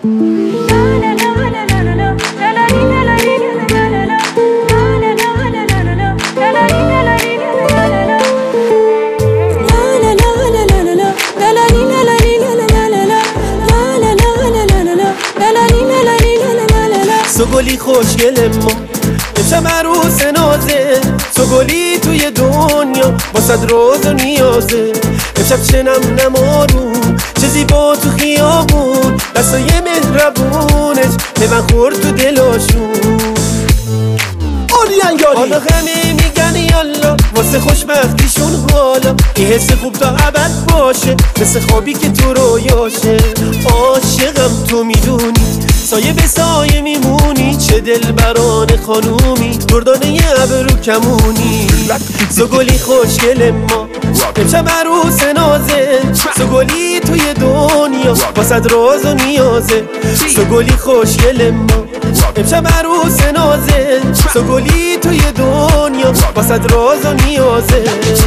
تو گلی خوشگل ما امشب عروس نازه، تو گلی توی دنیا واسد روز و نیازه. امشب چه نم نمارون چه زیبا تو خیابون، دستای مهربونش پیوند خورد تو دلاشون. حالا همه میگن یالا واسه خوشبختیشون، حالا این حس خوب تا ابد باشه، مثل خوابی که تو رویاشه. عاشقم تو میدونی، سایه به سایه میمونی، چه دلبران خانومی، دردانه ابرو کمونی. تو گلی خوشگل ما امشب عروس نازه، تو گلی توی دنیا واسد راز و نیازه. تو گلی خوشگل ما امشب عروس نازه، تو گلی توی دنیا واسد راز و نیازه.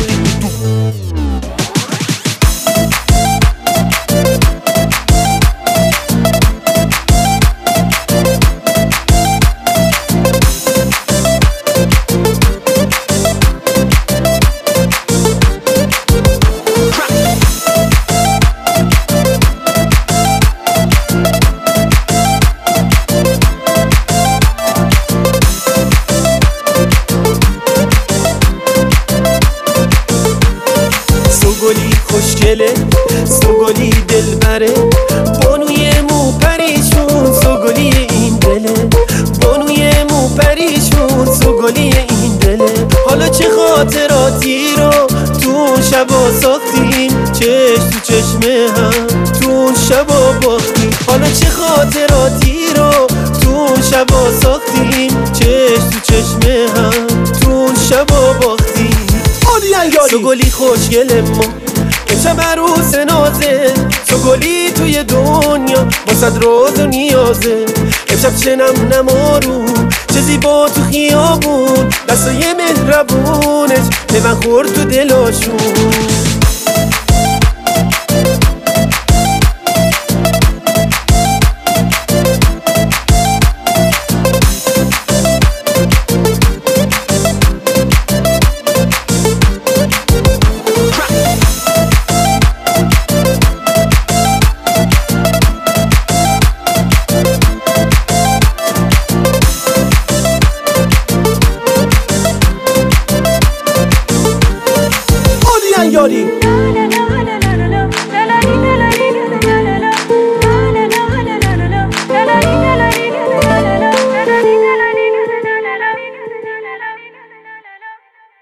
سوگلی خوشگله، سوگلی دلبره، بانوی مو پریشون، سوگلی این دله، بانوی مو پریشون، سوگلی این دله. حالا چه خاطراتی رو تو شبا ساختیم، چشم تو چشم هم تو شبا باختیم. حالا چه خاطراتی رو تو شبا ساختیم، چشم تو چشم هم تو شبا باختیم. تو گلی خوشگل ما امشب عروس نازه، تو گلی توی دنیا واسد راز و نیازه. امشب چه نم نمارون چه زیبا تو خیابون، دستای مهربونش پیوند خورد تو دلاشون.